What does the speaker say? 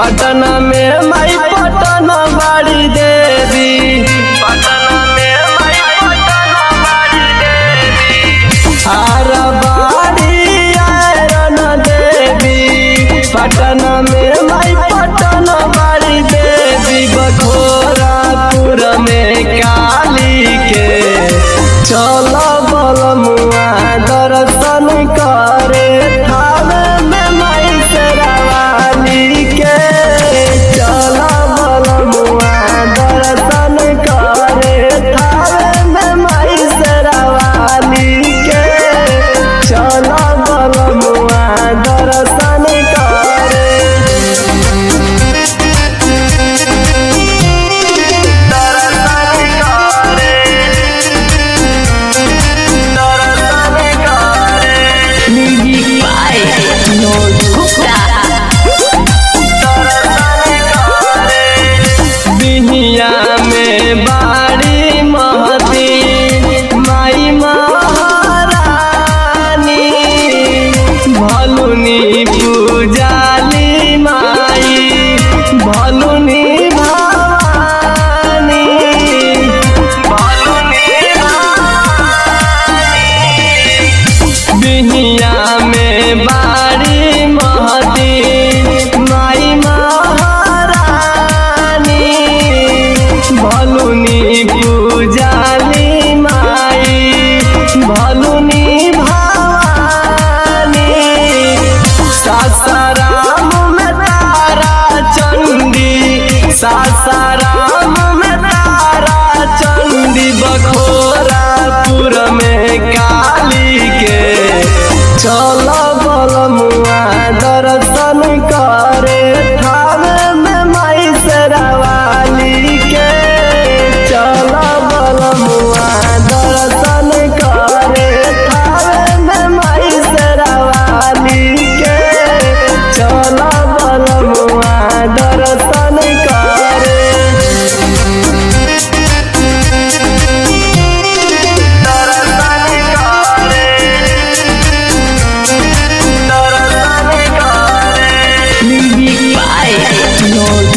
पटना में माई पटना बाड़ी देवी, पटना में माई पटना बाड़ी देवी, हारा बाड़ी आयरन देवी, पटना में माई पटना बाड़ी देवी, बखोरापुर में काली के चलो बलमुआ दर्शन करे, थावे में माई शेरावाली के चलो बलमुआ दर्शन करे, थावे में माई शेरावाली के चलो बलमुआ दर्शन करे। बिहिया में बाड़ी महती माई महारानी, भलुनी पूजाली माई भलुनी भवानी, भलुनी भवानी। बिहिया में बाड़ी महती माई भलुनी पूजाली माई भलुनी भवानी, सासाराम में तारा चंडी, सासाराम में तारा चंडी, बखोरापुर में काली के चलो बलमुआ दर्शन करे, थावे में माई शेरावाली के चलो बलमुआ दर्शन करे, थावे में माई शेरावाली के चलो बलमुआ दर्शन करे। Music by